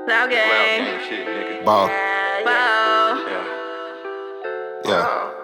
Loud gang. Shit, nigga. Ball. Bow. Yeah.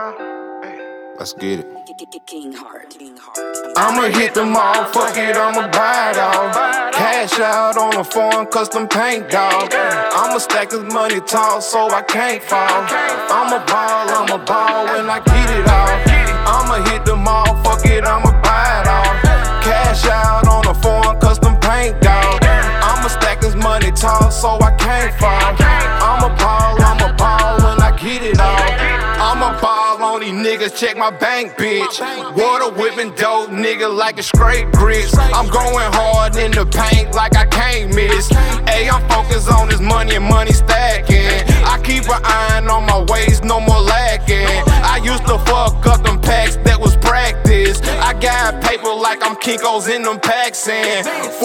Let's get it. King Heart. I'ma hit the mall, fuck it, I'ma buy it all. Cash out on a foreign custom paint, dog. I'ma stack this money tall so I can't fall. I'ma ball when I get it all. I'ma hit the mall, fuck it, I'ma buy it all. Cash out on a foreign custom paint, dog. I'ma stack this money tall so I can't fall. I'ma ball when I get it all. I'ma ball on these niggas, check my bank, bitch. Water whipping dope, nigga, like a straight grits. I'm going hard in the paint like I can't miss. Ayy, I'm focused on this money and money stacking. I keep an iron on my waist, no more lacking. I used to fuck up them packs, that was practice. I got paper like I'm Kinko's in them packs in.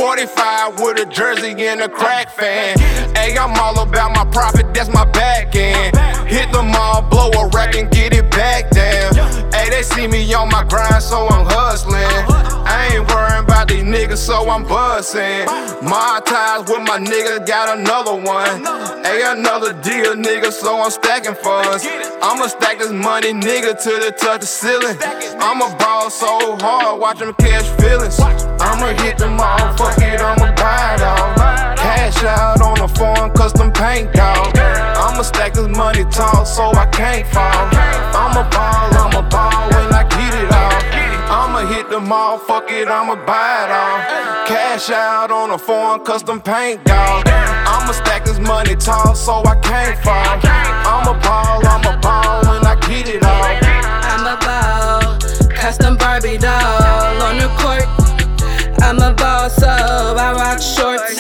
45 with a jersey and a crack fan. Ayy, I'm all about my profit, that's my back end. Hit the mall, blow a rack and get it back down. Ayy, they see me on my grind, so I'm hustling. I ain't worrying about these niggas, so I'm bustin'. My ties with my niggas, got another one. Ayy, another deal, nigga, so I'm stacking funds. I'ma stack this money, nigga, till it touch the ceiling. I'ma ball so hard, watch them catch feelings. I'ma hit the mall, fuck it, I'ma buy it all. Cash out on a foreign custom paint, dog. I'ma stack this money tall so I can't fall. I'ma ball when I get it all. I'ma hit the mall, fuck it, I'ma buy it all. Cash out on a foreign custom paint, dog. I'ma stack this money tall so I can't fall. I'ma ball when I get it all. I'm a ball, custom Barbie doll on the court. I'm a ball, so I rock shorts,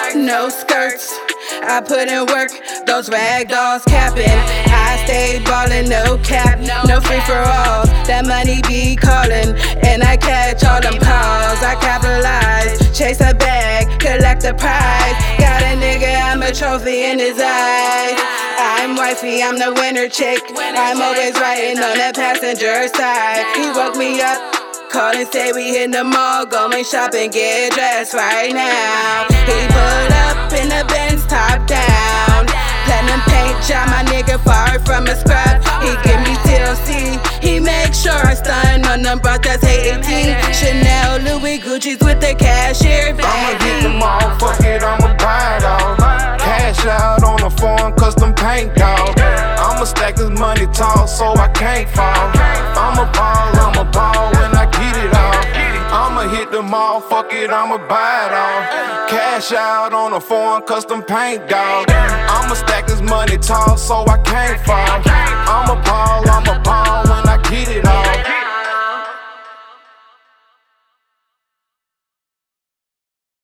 no skirts. I put in work, those rag dolls capping. I stay ballin', no cap, no free for all. That money be callin', and I catch all them calls. I capitalize, chase a bag, collect the prize. Got a nigga, I'm a trophy in his eyes. I'm wifey, I'm the winner chick. I'm always riding on the passenger side. He woke me up, call and say we in the mall, going shopping, get dressed right now. He pulled up in the Benz, top down. Platinum paint job, my nigga far from a scrap. He give me TLC, he make sure I stun on them bras that's 18. Chanel, Louis, Gucci's with the cashier bag. I'ma hit the mall, fuck it, I'ma buy it all. Cash out on a foreign custom paint, dog. I'ma stack this money tall so I can't fall. I'ma ball when I get it all. I'ma hit the mall, fuck it, I'ma buy it all. Cash out on a foreign custom paint, dog. I'ma stack this money tall so I can't fall.